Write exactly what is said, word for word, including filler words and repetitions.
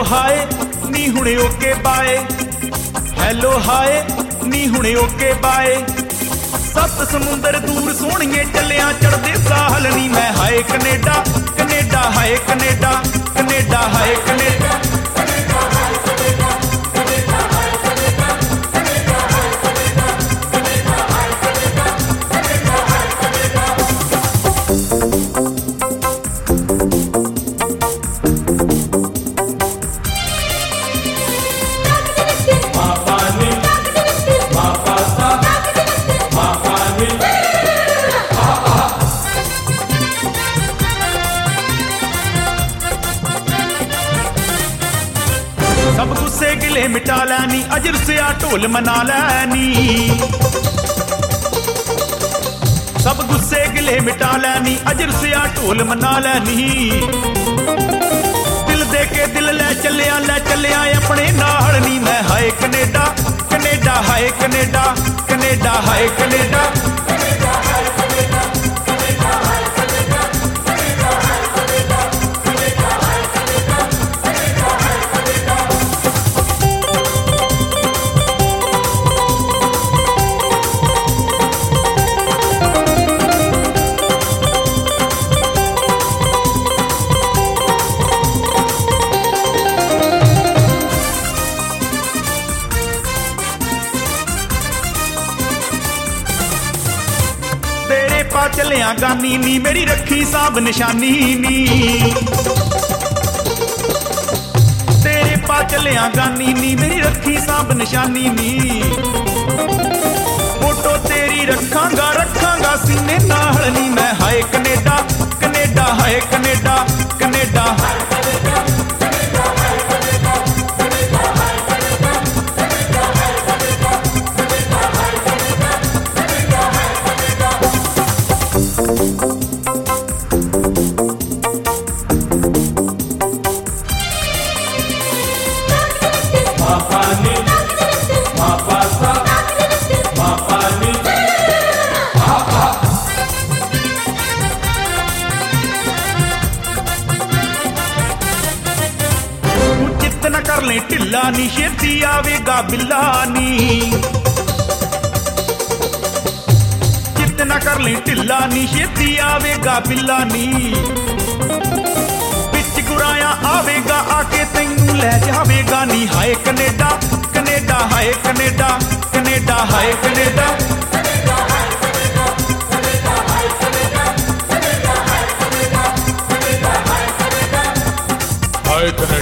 हाय नी हुणे okay bye, hello हाय नी हुणे ओके बाय। सत समुंदर दूर सोहणिए चलिया चढ़दे साहल नी मैं, हाय कनेडा कनेडा हाय कनेडा कनेडा हाय कनेडा। सब गुस्से गिले मिटा लैनी अजर से आ ढोल मना लैनी, सब गुस्से गिले मिटा लैनी अजर से आ ढोल मना लैनी। दिल दे के दिल लै चलिया लै चलिया अपने नाल नी मैं, हाय कनेडा कनेडा हाय कनेडा कनेडा हाय कनेडा। पा चलिया गानी नी मेरी रखी साब निशानी नी, तेरे पा चलिया गानी नी मेरी रखी साब निशानी नी। फोटो तेरी रखांगा रखांगा सीने नाल नी मैं, हाय कनेडा कनेडा हाय कनेडा कनेडा। न कर ले ढिला नी छेती आवेगा बिल्ला नी, चित न कर ले ढिला नी छेती आवेगा बिल्ला नी। बिच गुराया आवेगा आके तैनू लै जावेगा नी, हाय कनेडा कनेडा हाय कनेडा कनेडा हाय कनेडा। हाय कनेडा